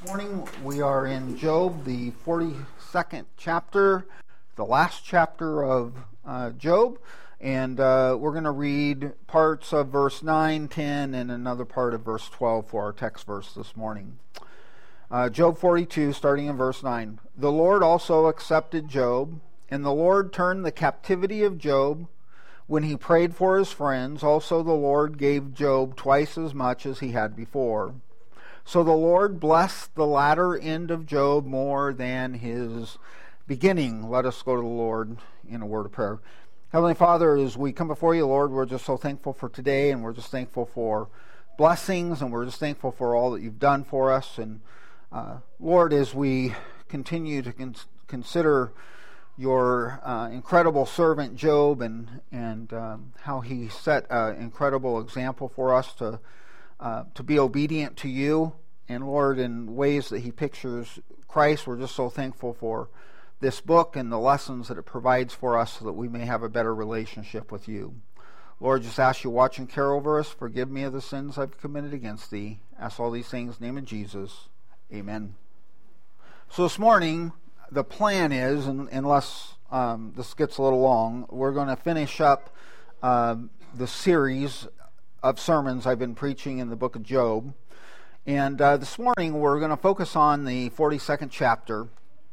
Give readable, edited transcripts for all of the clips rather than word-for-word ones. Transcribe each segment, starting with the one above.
This morning we are in Job, the 42nd chapter, the last chapter of Job, and we're going to read parts of verse 9, 10, and another part of verse 12 for our text verse this morning. Job 42, starting in verse 9. The Lord also accepted Job, and the Lord turned the captivity of Job when he prayed for his friends. Also the Lord gave Job twice as much as he had before. So the Lord blessed the latter end of Job more than his beginning. Let us go to the Lord in a word of prayer. Heavenly Father, as we come before you, Lord, we're just so thankful for today, and we're just thankful for blessings, and we're just thankful for all that you've done for us. And Lord, as we continue to consider your incredible servant Job and how he set an incredible example for us to be obedient to you, and Lord, in ways that he pictures Christ, we're just so thankful for this book and the lessons that it provides for us so that we may have a better relationship with you. Lord, just ask you to watch and care over us. Forgive me of the sins I've committed against thee. Ask all these things in the name of Jesus. Amen. So this morning, the plan is, unless this gets a little long, we're going to finish up the series of sermons I've been preaching in the book of Job. And this morning we're going to focus on the 42nd chapter.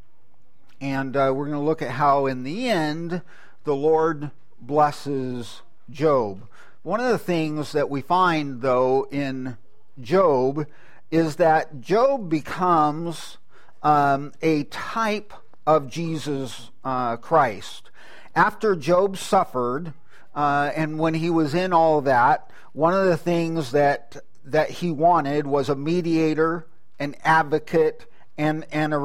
And we're going to look at how in the end the Lord blesses Job. One of the things that we find, though, in Job is that Job becomes a type of Jesus Christ. After Job suffered, and when he was in all that, one of the things that he wanted was a mediator, an advocate, and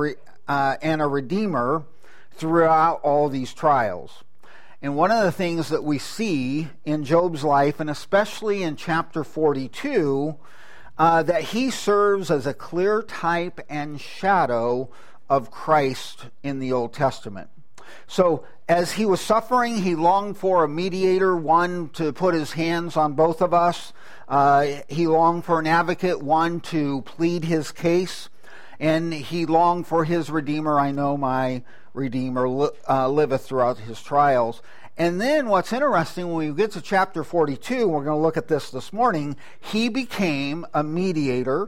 a redeemer throughout all these trials. And one of the things that we see in Job's life, and especially in chapter 42, that he serves as a clear type and shadow of Christ in the Old Testament. So as he was suffering, he longed for a mediator, one to put his hands on both of us. He longed for an advocate, one to plead his case. And he longed for his Redeemer. I know my Redeemer liveth throughout his trials. And then what's interesting, when we get to chapter 42, we're going to look at this morning, he became a mediator,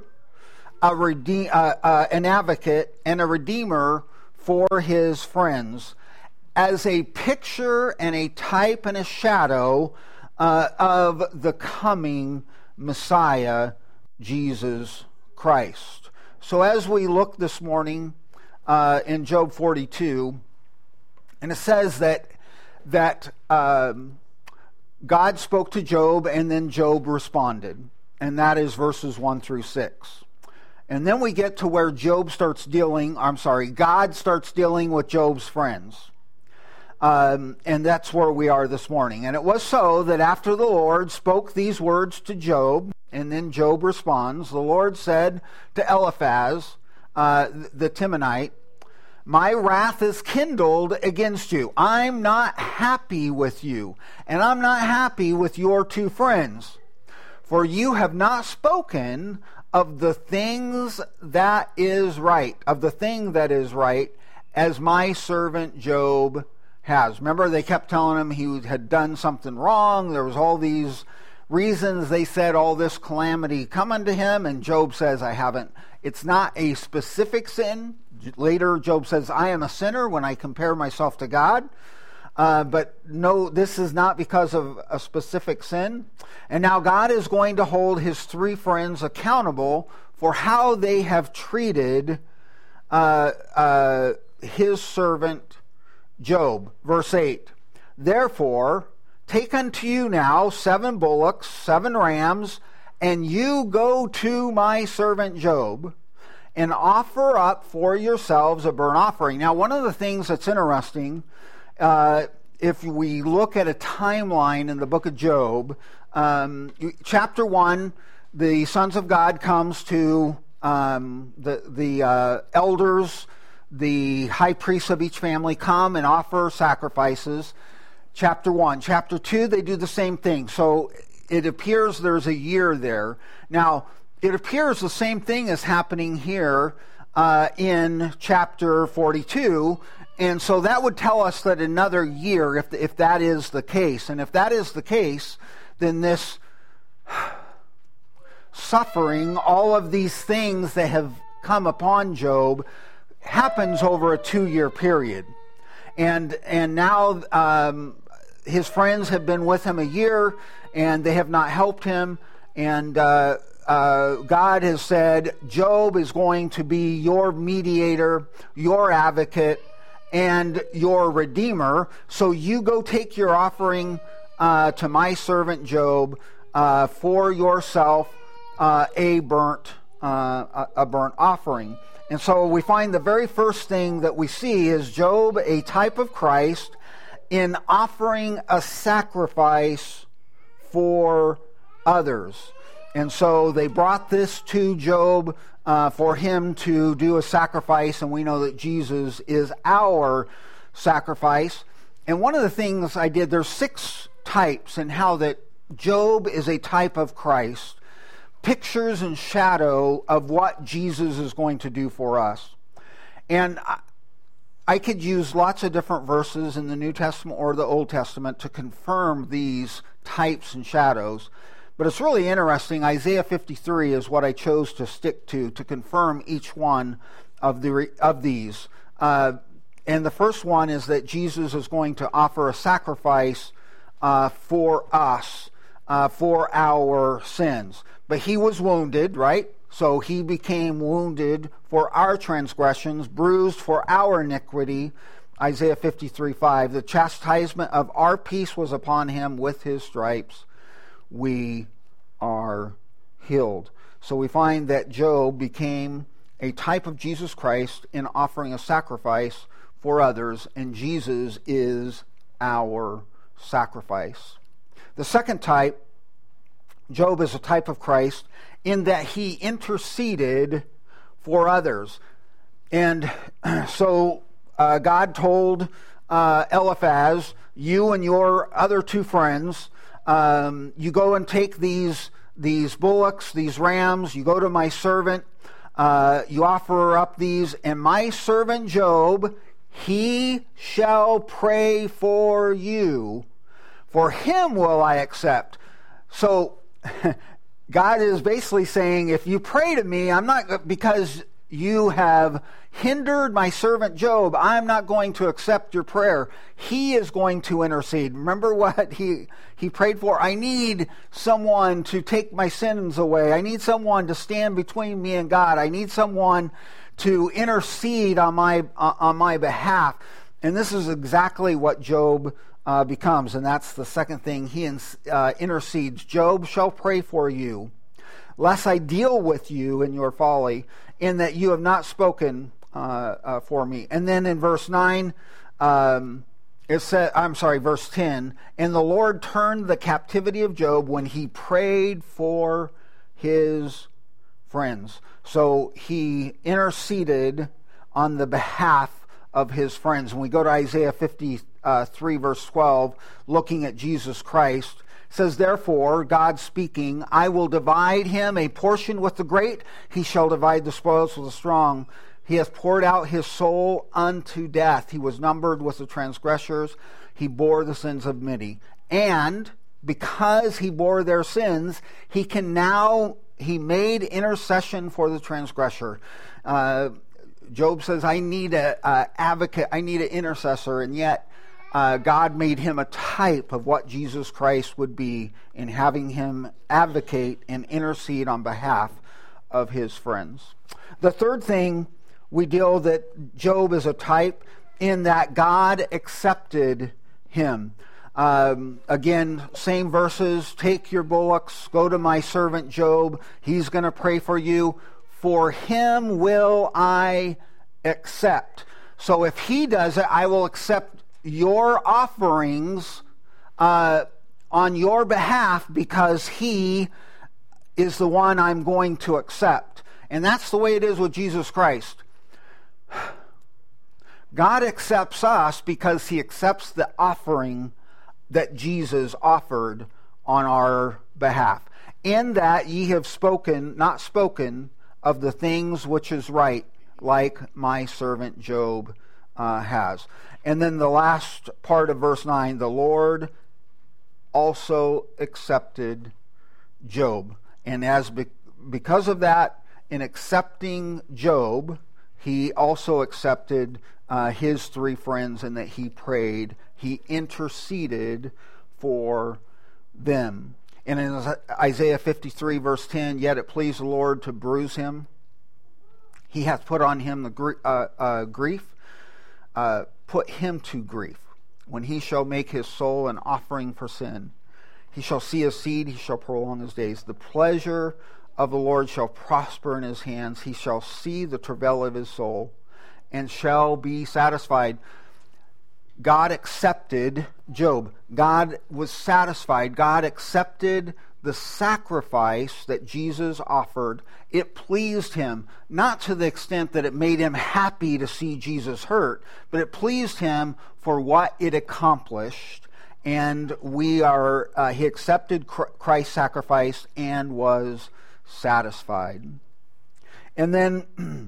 an advocate, and a redeemer for his friends, as a picture and a type and a shadow of the coming Messiah, Jesus Christ. So as we look this morning in Job 42, and it says that God spoke to Job and then Job responded, and that is verses 1 through 6. And then we get to where God starts dealing with Job's friends. And that's where we are this morning. And it was so that after the Lord spoke these words to Job, and then Job responds, the Lord said to Eliphaz, the Temanite, my wrath is kindled against you. I'm not happy with you, and I'm not happy with your two friends. For you have not spoken of the things that is right, as my servant Job has. Remember, they kept telling him he had done something wrong. There was all these reasons they said all this calamity coming to him, and Job says, I haven't. It's not a specific sin. Later, Job says, I am a sinner when I compare myself to God. But no, this is not because of a specific sin. And now God is going to hold his three friends accountable for how they have treated his servant Job. Verse 8, therefore, take unto you now 7 bullocks, 7 rams, and you go to my servant Job, and offer up for yourselves a burnt offering. Now, one of the things that's interesting, if we look at a timeline in the book of Job, chapter 1, the sons of God comes to the elders, the high priests of each family come and offer sacrifices. Chapter 1. Chapter 2, they do the same thing. So it appears there's a year there. Now, it appears the same thing is happening here in chapter 42. And so that would tell us that another year, if that is the case. And if that is the case, then this suffering, all of these things that have come upon Job, happens over a 2-year period. And now his friends have been with him a year, and they have not helped him. And God has said, Job is going to be your mediator, your advocate, and your redeemer. So you go take your offering to my servant Job for yourself, a burnt offering. And so we find the very first thing that we see is Job, a type of Christ, in offering a sacrifice for others. And so they brought this to Job for him to do a sacrifice, and we know that Jesus is our sacrifice. And one of the things I did, there's 6 types in how that Job is a type of Christ, pictures and shadow of what Jesus is going to do for us. And I could use lots of different verses in the New Testament or the Old Testament to confirm these types and shadows. But it's really interesting. Isaiah 53 is what I chose to stick to confirm each one of these. And the first one is that Jesus is going to offer a sacrifice for us, for our sins. But he was wounded, right? So he became wounded for our transgressions, bruised for our iniquity. Isaiah 53:5. The chastisement of our peace was upon him. With his stripes we are healed. So we find that Job became a type of Jesus Christ in offering a sacrifice for others, and Jesus is our sacrifice. The second type, Job is a type of Christ in that he interceded for others. And so God told Eliphaz, you and your other 2 friends, you go and take these bullocks, these rams, you go to my servant, you offer up these, and my servant Job, he shall pray for you. For him will I accept. So God is basically saying, if you pray to me, I'm not, because you have hindered my servant Job, I'm not going to accept your prayer. He is going to intercede. Remember what he prayed for? I need someone to take my sins away. I need someone to stand between me and God. I need someone to intercede on my behalf. And this is exactly what Job becomes, and that's the second thing. He intercedes. Job shall pray for you, lest I deal with you in your folly, in that you have not spoken for me. And then in verse 9, verse 10, and the Lord turned the captivity of Job when he prayed for his friends. So he interceded on the behalf of his friends. When we go to Isaiah 53 verse 12, looking at Jesus Christ, it says, therefore, God speaking, I will divide him a portion with the great, he shall divide the spoils with the strong. He has poured out his soul unto death. He was numbered with the transgressors. He bore the sins of many. And because he bore their sins, he made intercession for the transgressor. Job says, I need an advocate, I need an intercessor, and yet God made him a type of what Jesus Christ would be in having him advocate and intercede on behalf of his friends. The third thing we deal that Job is a type in that God accepted him. Again, same verses, take your bullocks, go to my servant Job, he's going to pray for you. For him will I accept. So if he does it, I will accept your offerings on your behalf because he is the one I'm going to accept. And that's the way it is with Jesus Christ. God accepts us because he accepts the offering that Jesus offered on our behalf. in that ye have not spoken of the things which is right, like my servant Job has. And then the last part of verse 9, the Lord also accepted Job. And because of that, in accepting Job, he also accepted his three friends, and that he prayed, he interceded for them. And in Isaiah 53 verse 10, yet it pleased the Lord to bruise him. He hath put on him the grief, put him to grief. When he shall make his soul an offering for sin, he shall see his seed, he shall prolong his days. The pleasure of the Lord shall prosper in his hands. He shall see the travail of his soul, and shall be satisfied. God accepted Job. God was satisfied. God accepted the sacrifice that Jesus offered. It pleased him, not to the extent that it made him happy to see Jesus hurt, but it pleased him for what it accomplished. And he accepted Christ's sacrifice and was satisfied. And then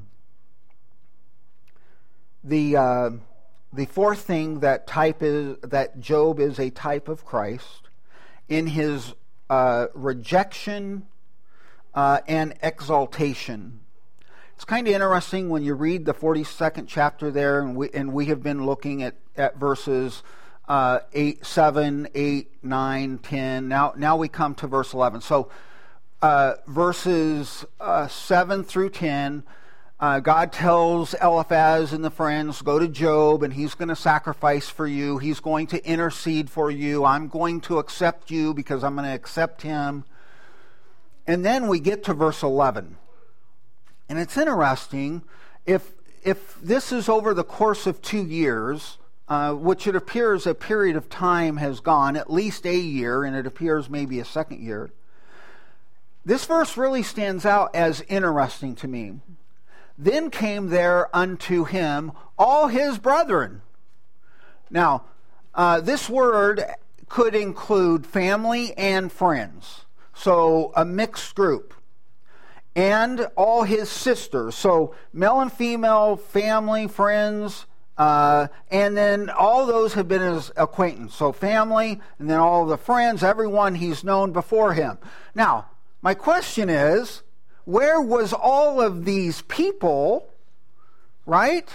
the fourth thing that Job is a type of Christ in his rejection and exaltation. It's kind of interesting when you read the 42nd chapter there, and we have been looking at verses 7, 8, 9, 10. Now we come to verse 11. So verses 7 through 10, God tells Eliphaz and the friends, go to Job, and he's going to sacrifice for you. He's going to intercede for you. I'm going to accept you because I'm going to accept him. And then we get to verse 11. And it's interesting, if this is over the course of 2 years, which it appears a period of time has gone, at least a year, and it appears maybe a second year, this verse really stands out as interesting to me. Then came there unto him all his brethren. Now, this word could include family and friends, so a mixed group. And all his sisters, so male and female, family, friends, and then all those have been his acquaintance. So family, and then all the friends, everyone he's known before him. Now, my question is, where was all of these people, right?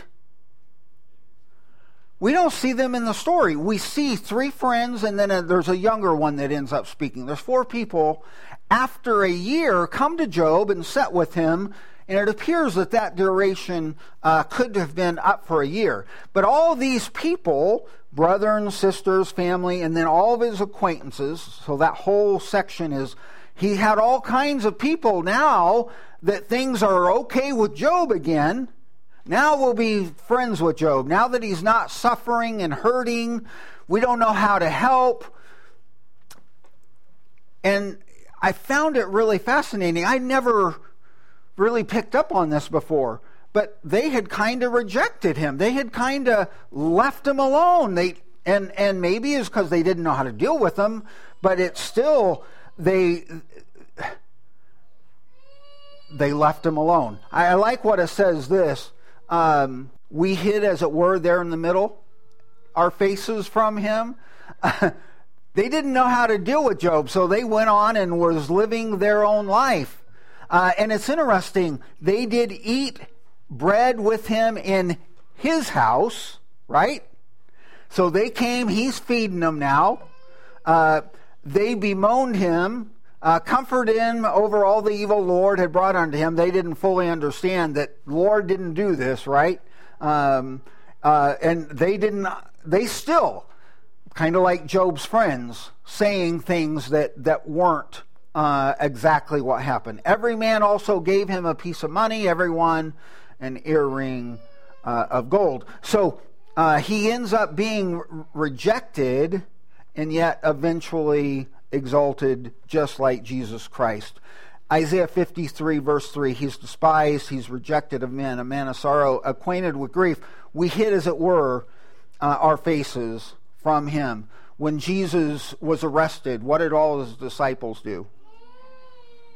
We don't see them in the story. We see 3 friends, and then there's a younger one that ends up speaking. There's 4 people, after a year, come to Job and sit with him, and it appears that duration could have been up for a year. But all these people, brethren, sisters, family, and then all of his acquaintances, so that whole section is, he had all kinds of people now that things are okay with Job again. Now we'll be friends with Job. Now that he's not suffering and hurting, we don't know how to help. And I found it really fascinating. I never really picked up on this before, but they had kind of rejected him. They had kind of left him alone. And maybe it's because they didn't know how to deal with him, but it's still... They left him alone. I like what it says this. We hid, as it were, there in the middle, our faces from him. They didn't know how to deal with Job, so they went on and was living their own life. And it's interesting. They did eat bread with him in his house, right? So they came. He's feeding them now. They bemoaned him, comforted him over all the evil Lord had brought unto him. They didn't fully understand that Lord didn't do this, right? And they still, kind of like Job's friends, saying things that weren't exactly what happened. Every man also gave him a piece of money, everyone an earring of gold. So he ends up being rejected, and yet eventually exalted, just like Jesus Christ. Isaiah 53 verse 3, he's despised, he's rejected of men, a man of sorrow, acquainted with grief. We hid, as it were, our faces from him. When Jesus was arrested, what did all his disciples do?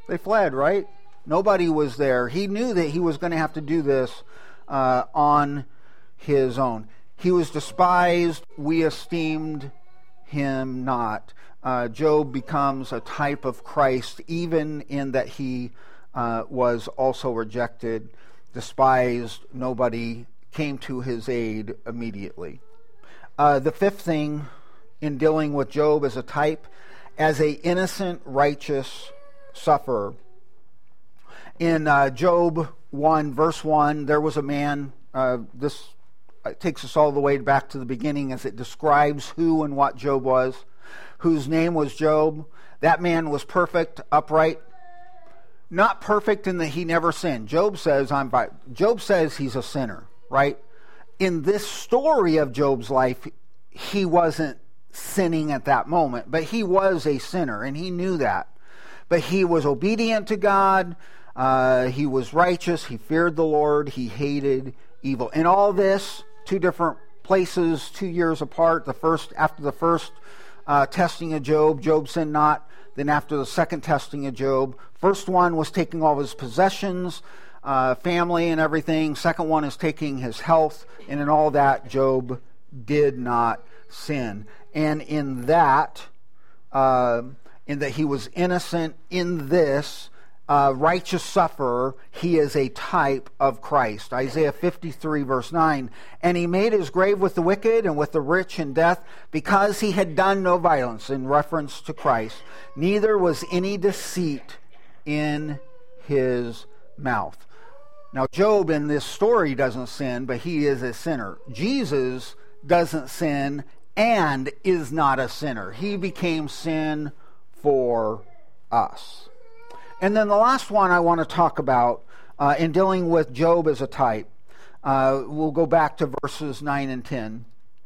They fled, right? Nobody was there. He knew that he was going to have to do this on his own. He was despised. We esteemed him not. Job becomes a type of Christ, even in that he was also rejected, despised. Nobody came to his aid immediately. The fifth thing in dealing with Job as a type, as a innocent, righteous sufferer. In Job 1, verse 1, there was a man, this takes us all the way back to the beginning as it describes who and what Job was, whose name was Job. That man was perfect, upright, not perfect in that he never sinned. Job says he's a sinner, right? In this story of Job's life, he wasn't sinning at that moment, but he was a sinner, and he knew that. But he was obedient to God. He was righteous. He feared the Lord. He hated evil. In all this, 2 different places, 2 years apart. After the first testing of Job, Job sinned not. Then after the second testing of Job, first one was taking all his possessions, family and everything. Second one is taking his health. And in all that, Job did not sin. And in that he was innocent, in this righteous sufferer, he is a type of Christ. Isaiah 53 verse 9, and he made his grave with the wicked and with the rich in death, because he had done no violence, in reference to Christ, neither was any deceit in his mouth. Now Job in this story doesn't sin, but he is a sinner. Jesus doesn't sin and is not a sinner. He became sin for us. And then the last one I want to talk about in dealing with Job as a type, we'll go back to verses 9 and 10.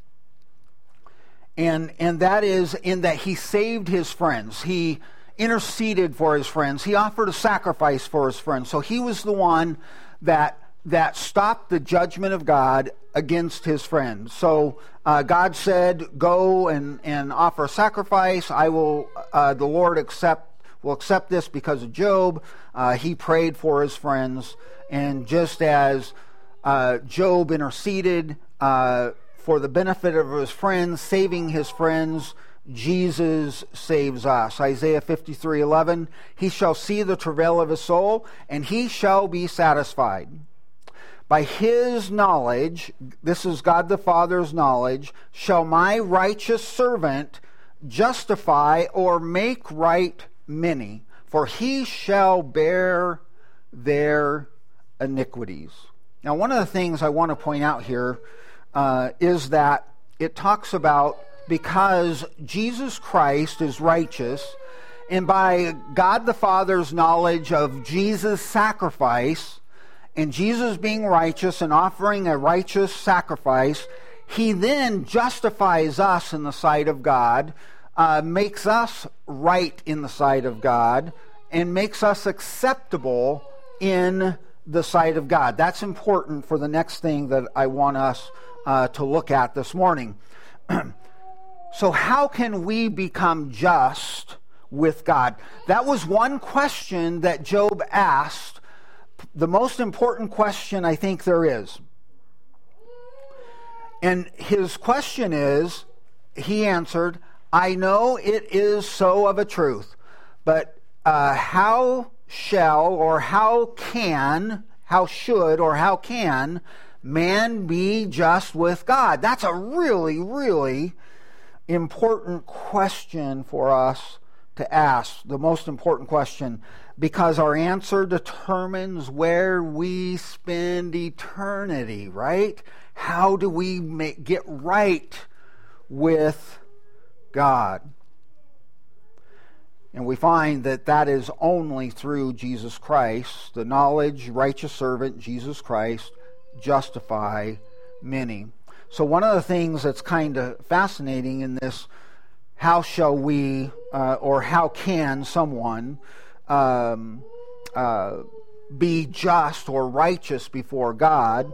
And that is in that he saved his friends. He interceded for his friends. He offered a sacrifice for his friends. So he was the one that stopped the judgment of God against his friends. So God said, go and offer a sacrifice. The Lord will accept this because of Job. He prayed for his friends. And just as Job interceded for the benefit of his friends, saving his friends, Jesus saves us. Isaiah 53:11, he shall see the travail of his soul, and he shall be satisfied. By his knowledge, this is God the Father's knowledge, shall my righteous servant justify or make right many, for he shall bear their iniquities. Now, one of the things I want to point out here is that it talks about because Jesus Christ is righteous, and by God the Father's knowledge of Jesus' sacrifice, and Jesus being righteous and offering a righteous sacrifice, he then justifies us in the sight of God, makes us right in the sight of God, and makes us acceptable in the sight of God. That's important for the next thing that I want us to look at this morning. So how can we become just with God? That was one question that Job asked, the most important question I think there is. And his question is, he answered, I know it is so of a truth, but how can man be just with God? That's a really, really important question for us to ask, the most important question, because our answer determines where we spend eternity, right? How do we get right with God? And we find that is only through Jesus Christ. The knowledge, righteous servant, Jesus Christ, justify many. So one of the things that's kind of fascinating in this, how shall we, or how can someone be just or righteous before God?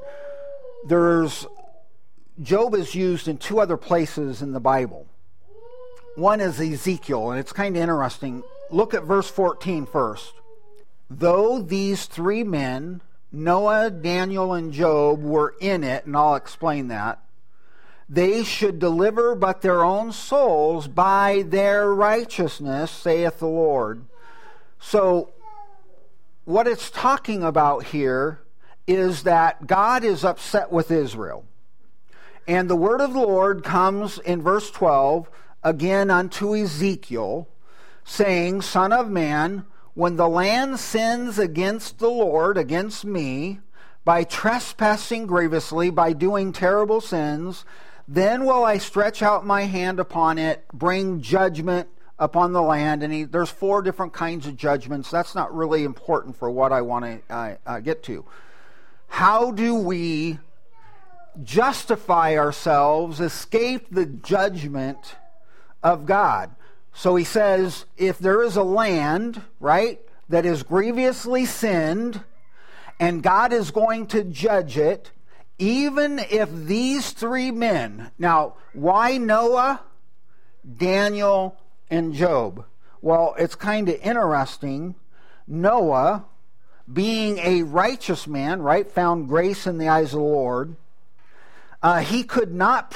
Job is used in 2 other places in the Bible. One is Ezekiel, and it's kind of interesting. Look at verse 14 first. though these three men, Noah, Daniel, and Job, were in it, and I'll explain that, they should deliver but their own souls by their righteousness, saith the Lord. So, what it's talking about here is that God is upset with Israel. And the word of the Lord comes in verse 12, again unto Ezekiel, saying, Son of man, when the land sins against the Lord, against me, by trespassing grievously, by doing terrible sins, then will I stretch out my hand upon it, bring judgment upon the land. And there's 4 different kinds of judgments. That's not really important for what I want to get to. How do we justify ourselves, escape the judgment of God? So he says, if there is a land, right, that is grievously sinned, and God is going to judge it, even if these 3 men, now, why Noah, Daniel, and Job? Well, it's kind of interesting. Noah, being a righteous man, right, found grace in the eyes of the Lord, he could not,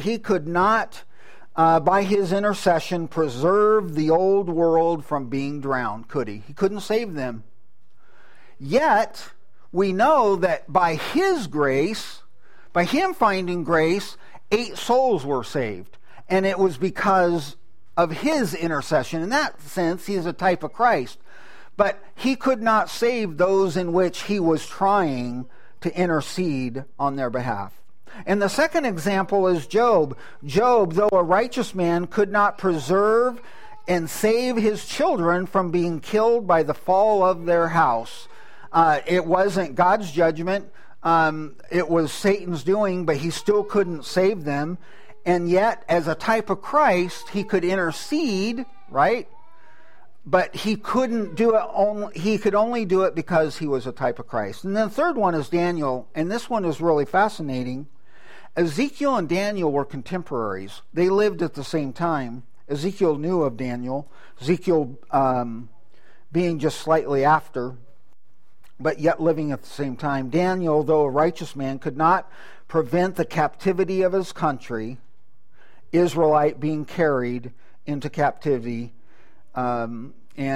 by his intercession, preserve the old world from being drowned, could he? He couldn't save them. Yet, we know that by his grace, by him finding grace, 8 souls were saved. And it was because of his intercession. In that sense, he is a type of Christ. But he could not save those in which he was trying to intercede on their behalf. And the second example is Job. Job, though a righteous man, could not preserve and save his children from being killed by the fall of their house. It wasn't God's judgment. It was Satan's doing, but he still couldn't save them. And yet, as a type of Christ, he could intercede, right? But he couldn't do it. He could only do it because he was a type of Christ. And then the third one is Daniel, and this one is really fascinating. Ezekiel and Daniel were contemporaries. They lived at the same time. Ezekiel knew of Daniel. Ezekiel being just slightly after, but yet living at the same time. Daniel, though a righteous man, could not prevent the captivity of his country, Israelite being carried into captivity. And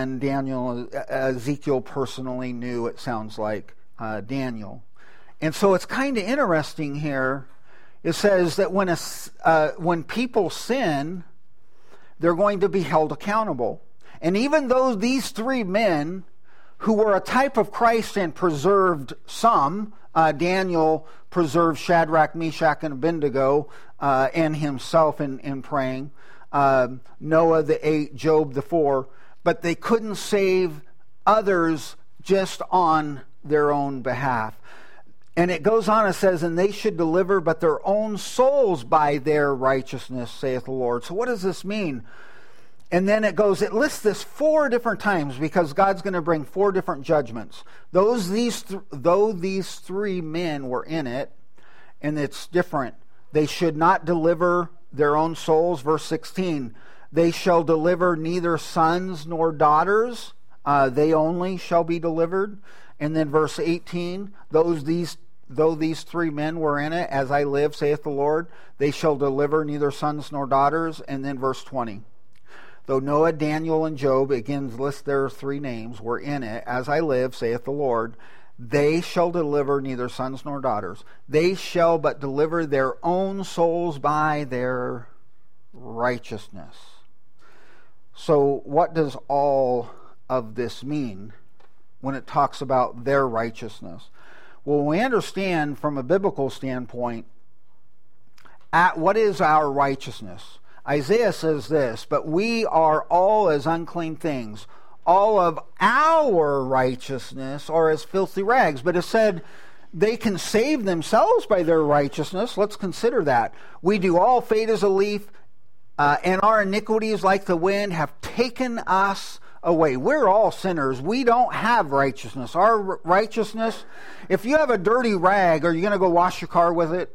Ezekiel personally knew, it sounds like, Daniel. And so it's kind of interesting here. It says that when people sin, they're going to be held accountable. And even though these 3 men, who were a type of Christ and preserved some, Daniel preserved Shadrach, Meshach, and Abednego, and himself in praying, Noah the 8, Job the 4, but they couldn't save others just on their own behalf. And it goes on, it says, and they should deliver but their own souls by their righteousness, saith the Lord. So what does this mean? And then it lists this 4 different times because God's going to bring 4 different judgments. Though these 3 men were in it, and it's different, they should not deliver their own souls. Verse 16, they shall deliver neither sons nor daughters, they only shall be delivered. And then verse 18, though these 3 men were in it, as I live, saith the Lord, they shall deliver neither sons nor daughters. And then verse 20, though Noah, Daniel, and Job, again list their 3 names, were in it, as I live, saith the Lord, they shall deliver neither sons nor daughters. They shall but deliver their own souls by their righteousness. So what does all of this mean when it talks about their righteousness? Well, we understand from a biblical standpoint, what is our righteousness? Isaiah says this, but we are all as unclean things. All of our righteousness are as filthy rags. But it said they can save themselves by their righteousness. Let's consider that. We do all fade as a leaf, and our iniquities like the wind have taken us away. We're all sinners. We don't have righteousness. Our righteousness, if you have a dirty rag, are you going to go wash your car with it?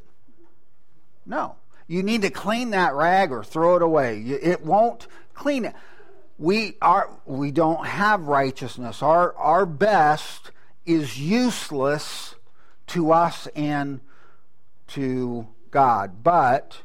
No. You need to clean that rag or throw it away. It won't clean it. we don't have righteousness. Our best is useless to us and to God. But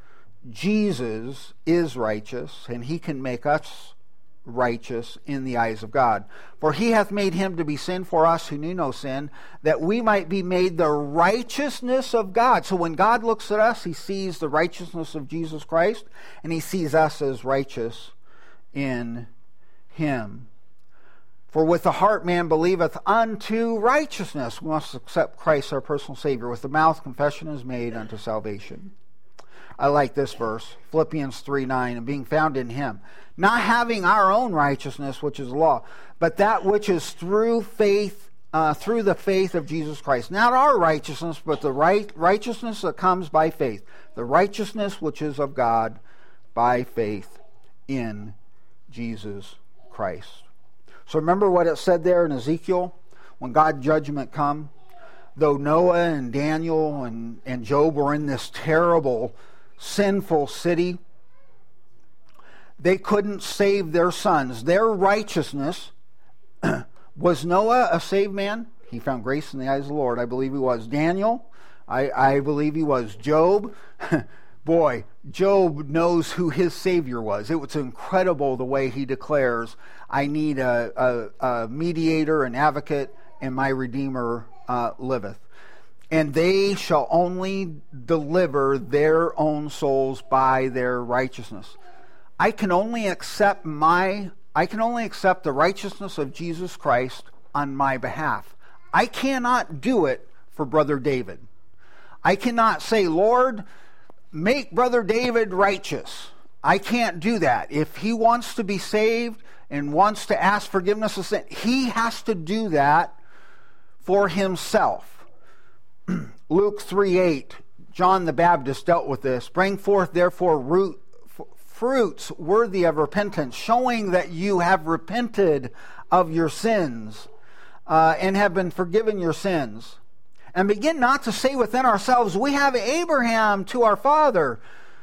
Jesus is righteous, and he can make us righteous in the eyes of God. For he hath made him to be sin for us who knew no sin, that we might be made the righteousness of God. So when God looks at us, he sees the righteousness of Jesus Christ, and he sees us as righteous in him. For with the heart man believeth unto righteousness. We must accept Christ our personal Savior. With the mouth confession is made unto salvation. I like this verse, Philippians 3:9, and being found in him, not having our own righteousness, which is law, but that which is through faith, through the faith of Jesus Christ. Not our righteousness, but the righteousness that comes by faith. The righteousness which is of God by faith in Jesus Christ. So remember what it said there in Ezekiel, when God's judgment come? Though Noah and Daniel and Job were in this terrible, sinful city, they couldn't save their sons. Their righteousness, was Noah a saved man? He found grace in the eyes of the Lord. I believe he was. Daniel, I believe he was. Job, boy, Job knows who his Savior was. It was incredible the way he declares, I need a mediator, an advocate, and my Redeemer liveth. And they shall only deliver their own souls by their righteousness. I can only accept the righteousness of Jesus Christ on my behalf. I cannot do it for Brother David. I cannot say, Lord, make Brother David righteous. I can't do that. If he wants to be saved and wants to ask forgiveness of sin, he has to do that for himself. Luke 3:8, John the Baptist dealt with this. Bring forth therefore fruits worthy of repentance, showing that you have repented of your sins and have been forgiven your sins. And begin not to say within ourselves, we have Abraham to our father.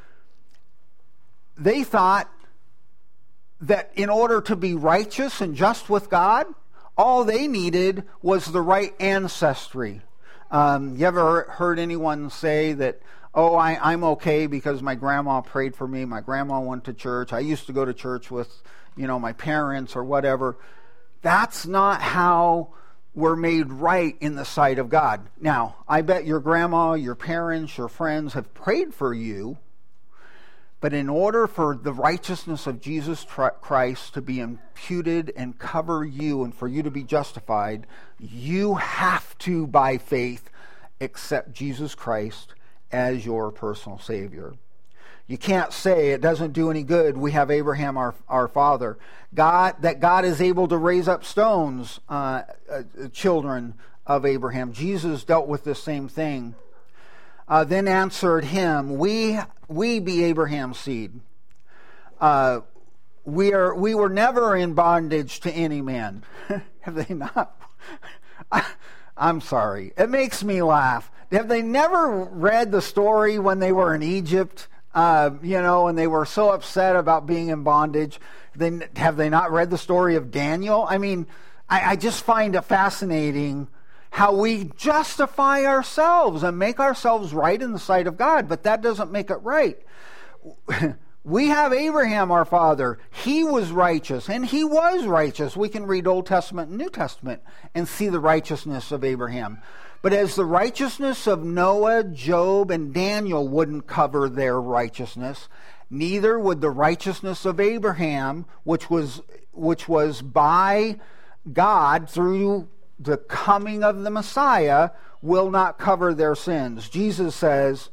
They thought that in order to be righteous and just with God, all they needed was the right ancestry. You ever heard anyone say that, oh, I'm okay because my grandma prayed for me, my grandma went to church, I used to go to church with, my parents or whatever? That's not how we're made right in the sight of God. Now, I bet your grandma, your parents, your friends have prayed for you, but in order for the righteousness of Jesus Christ to be imputed and cover you and for you to be justified, you have to, by faith, accept Jesus Christ as your personal Savior. You can't say it doesn't do any good. We have Abraham, our father. God is able to raise up stones, children of Abraham. Jesus dealt with the same thing. Then answered him, we be Abraham's seed. We were never in bondage to any man. Have they not? I'm sorry. It makes me laugh. Have they never read the story when they were in Egypt? And they were so upset about being in bondage. Have they not read the story of Daniel? I mean, I just find it fascinating how we justify ourselves and make ourselves right in the sight of God, but that doesn't make it right. We have Abraham, our father. He was righteous, and he was righteous. We can read Old Testament and New Testament and see the righteousness of Abraham. But as the righteousness of Noah, Job, and Daniel wouldn't cover their righteousness, neither would the righteousness of Abraham, which was by God through the coming of the Messiah, will not cover their sins. Jesus says,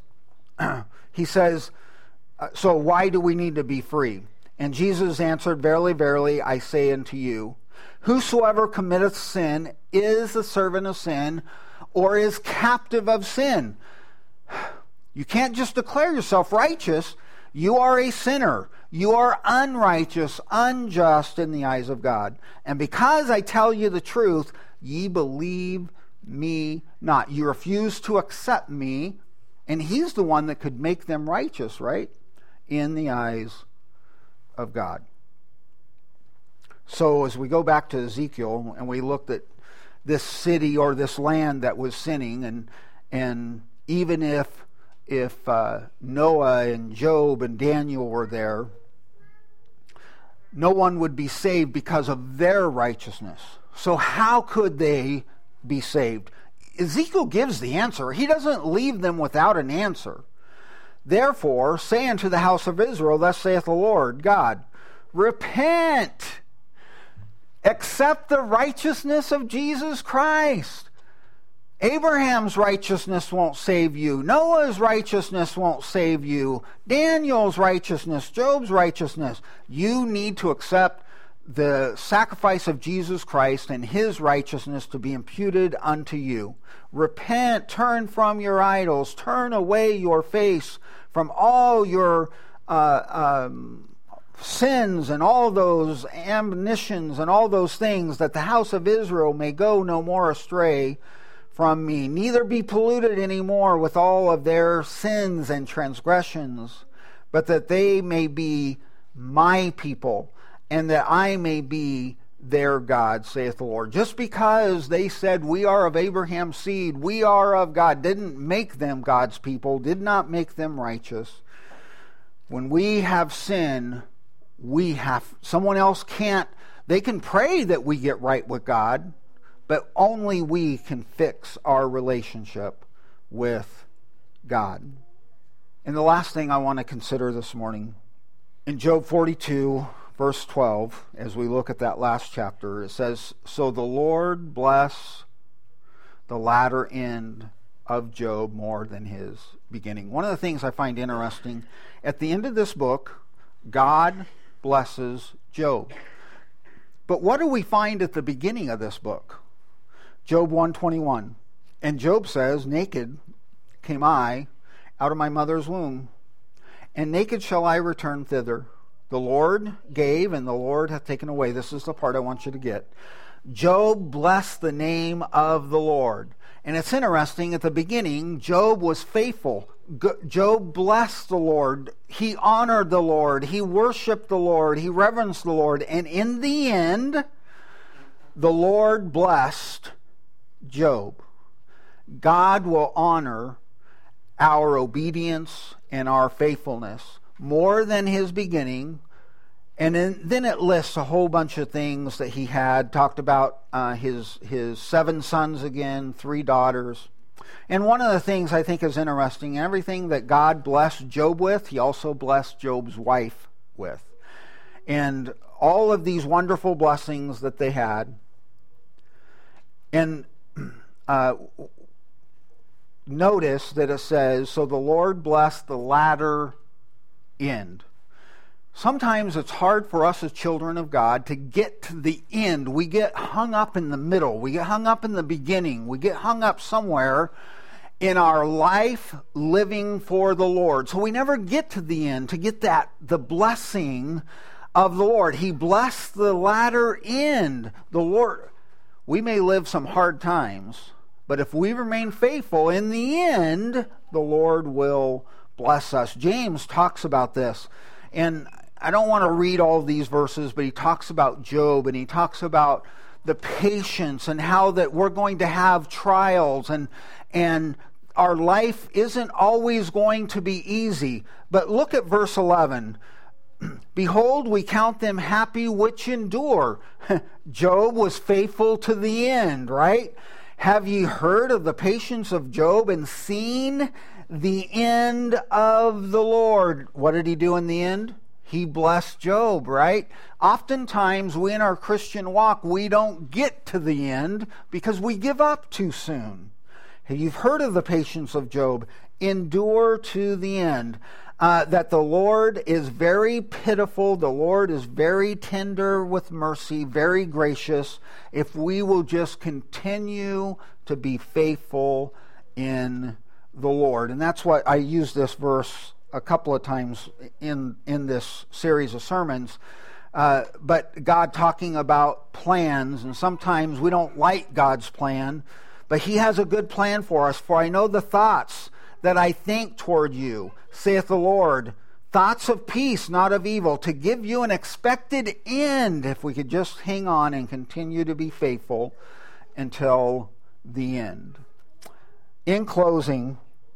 so why do we need to be free? And Jesus answered, verily, verily, I say unto you, whosoever committeth sin is the servant of sin, or is captive of sin. You can't just declare yourself righteous. You are a sinner. You are unrighteous, unjust in the eyes of God. And because I tell you the truth, ye believe me not. You refuse to accept me, and he's the one that could make them righteous, right? In the eyes of God. So as we go back to Ezekiel and we looked at this city or this land that was sinning, and even if Noah and Job and Daniel were there, no one would be saved because of their righteousness. So how could they be saved? Ezekiel gives the answer. He doesn't leave them without an answer. Therefore, say unto the house of Israel, thus saith the Lord God, repent, accept the righteousness of Jesus Christ. Abraham's righteousness won't save you. Noah's righteousness won't save you. Daniel's righteousness, Job's righteousness. You need to accept the sacrifice of Jesus Christ and his righteousness to be imputed unto you. Repent, turn from your idols, turn away your face from all your sins and all those admonitions and all those things, that the house of Israel may go no more astray from me, neither be polluted any more with all of their sins and transgressions, but that they may be my people, and that I may be their God, saith the Lord. Just because they said we are of Abraham's seed, we are of God, didn't make them God's people, did not make them righteous. When we have sin, someone else can't, they can pray that we get right with God, but only we can fix our relationship with God. And the last thing I want to consider this morning, in Job 42, verse 12, as we look at that last chapter, it says, so the Lord bless the latter end of Job more than his beginning. One of the things I find interesting, at the end of this book, God blesses Job. But what do we find at the beginning of this book? Job 1:21. And Job says, naked came I out of my mother's womb, and naked shall I return thither. The Lord gave, and the Lord hath taken away. This is the part I want you to get. Job blessed the name of the Lord. And it's interesting, at the beginning, Job was faithful. Job blessed the Lord. He honored the Lord. He worshiped the Lord. He reverenced the Lord. And in the end, the Lord blessed Job. God will honor our obedience and our faithfulness more than his beginning. And then it lists a whole bunch of things that he had. Talked about his 7 sons again, 3 daughters. And one of the things I think is interesting, everything that God blessed Job with, he also blessed Job's wife with. And all of these wonderful blessings that they had. And notice that it says, so the Lord blessed the latter end. Sometimes it's hard for us as children of God to get to the end. We get hung up in the middle. We get hung up in the beginning. We get hung up somewhere in our life living for the Lord. So we never get to the end to get the blessing of the Lord. He blessed the latter end. The Lord, we may live some hard times, but if we remain faithful, in the end, the Lord will bless us. James talks about this, and I don't want to read all of these verses, but he talks about Job, and he talks about the patience and how that we're going to have trials, and our life isn't always going to be easy. But look at verse 11. Behold, we count them happy which endure. Job was faithful to the end, right? Have ye heard of the patience of Job and seen the end of the Lord? What did he do in the end? He blessed Job, right? Oftentimes, we in our Christian walk, we don't get to the end because we give up too soon. You've heard of the patience of Job. Endure to the end. That the Lord is very pitiful. The Lord is very tender with mercy, very gracious, if we will just continue to be faithful in the Lord. And that's what I use this verse a couple of times in this series of sermons. But God talking about plans, and sometimes we don't like God's plan, but he has a good plan for us. For I know the thoughts that I think toward you, saith the Lord, thoughts of peace, not of evil, to give you an expected end, if we could just hang on and continue to be faithful until the end. In closing,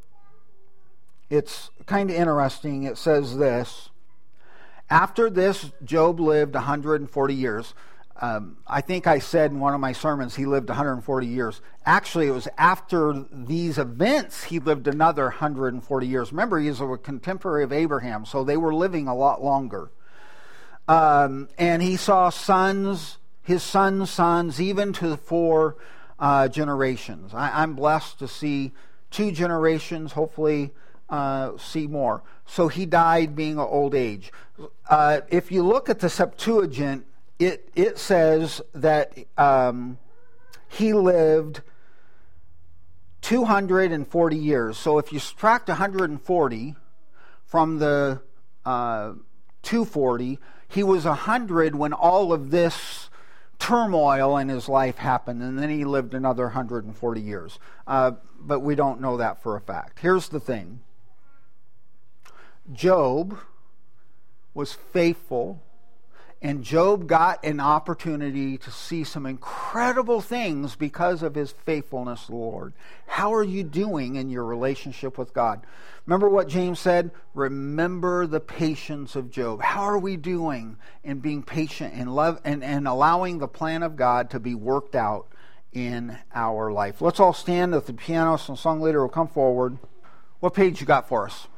it's kind of interesting. It says this: after this, Job lived 140 years. I think I said in one of my sermons he lived 140 years. Actually, it was after these events he lived another 140 years. Remember, he's a contemporary of Abraham, so they were living a lot longer. And he saw his sons' sons, even to 4 generations. I'm blessed to see 2 generations, hopefully see more. So he died being of old age. If you look at the Septuagint, it says that he lived 240 years. So if you subtract 140 from the 240, he was 100 when all of this turmoil in his life happened, and then he lived another 140 years. But we don't know that for a fact. Here's the thing. Job was faithful, and Job got an opportunity to see some incredible things because of his faithfulness to the Lord. How are you doing in your relationship with God? Remember what James said? Remember the patience of Job. How are we doing in being patient and love and allowing the plan of God to be worked out in our life? Let's all stand. If the pianist and song leader will come forward. What page you got for us?